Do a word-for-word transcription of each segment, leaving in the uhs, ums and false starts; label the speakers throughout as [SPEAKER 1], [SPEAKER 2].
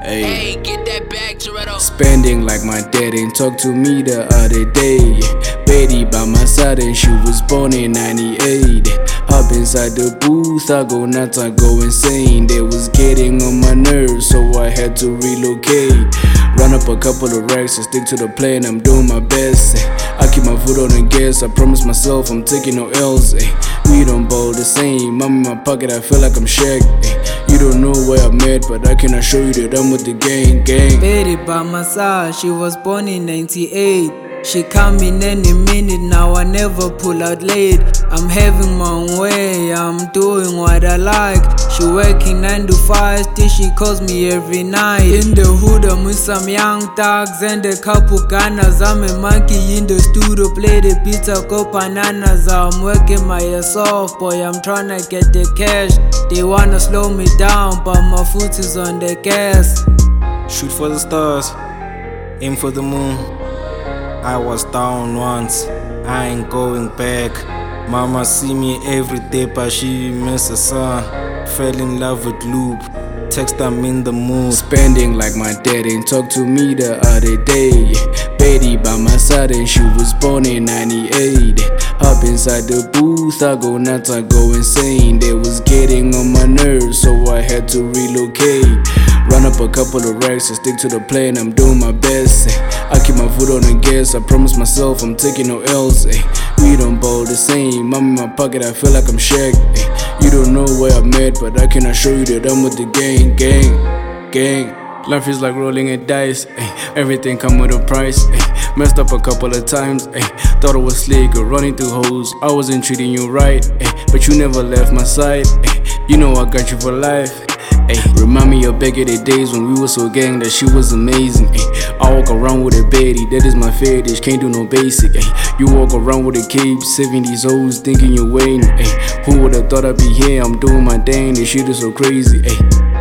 [SPEAKER 1] Hey, get that bag, Toretto.
[SPEAKER 2] Spending like my dad ain't talked to me the other day. Betty by my side and she was born in ninety-eight. Hop inside the booth, I go nuts, I go insane. They was getting on my nerves, so I had to relocate. Run up a couple of racks and stick to the plan, I'm doing my best. I keep my foot on the gas, I promise myself I'm taking no L's. We don't bowl the same, I'm in my pocket, I feel like I'm Shaq. You don't know where I'm at, but I can assure you that I'm with the gang, gang.
[SPEAKER 3] Betty by my side, she was born in ninety-eight. She come in any minute, now I never pull out late. I'm having my own way, I'm doing what I like. She working nine to five, still she calls me every night. In the hood I'm with some young thugs and a couple gunners. I'm a monkey in the studio, play the beats, I go bananas. I'm working my ass off, boy, I'm tryna get the cash. They wanna slow me down, but my foot is on the gas.
[SPEAKER 4] Shoot for the stars, aim for the moon. I was down once, I ain't going back. Mama see me every day, but she miss the sun. Fell in love with Loop, text I'm in the mood.
[SPEAKER 2] Spending like my dad ain't talked to me the other day. Betty by my side and she was born in ninety-eight. Hop inside the booth, I go nuts, I go insane. They was getting on my nerves, so I had to relocate. Run up a couple of racks and stick to the plan, I'm doing my best. I keep my foot on the gas, I promise myself I'm taking no L's. We don't bowl the same, I'm in my pocket, I feel like I'm Shaq. You don't know where I'm at, but I can assure you that I'm with the gang, gang, gang. Life is like rolling a dice, ay. Everything come with a price. Ay. Messed up a couple of times, ay. Thought it was slick or running through hoes. I wasn't treating you right, ay. But you never left my side. Ay. You know I got you for life. Ay. Remind me of back in the days when we were so gang that she was amazing. Ay. I walk around with a Betty, that is my fetish, can't do no basic. Ay. You walk around with a cape, saving these hoes, thinking you're waiting. Ay. Who would've thought I'd be here? I'm doing my thing, this shit is so crazy. Ay.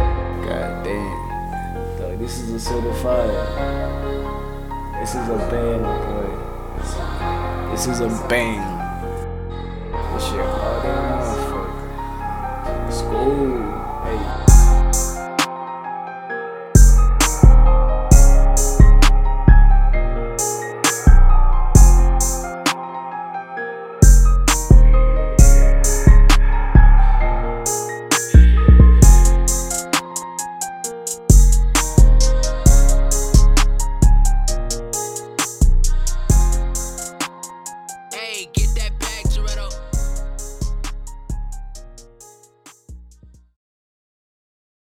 [SPEAKER 2] God damn. This is a certified. This is a bang, boy. This is a bang. This shit.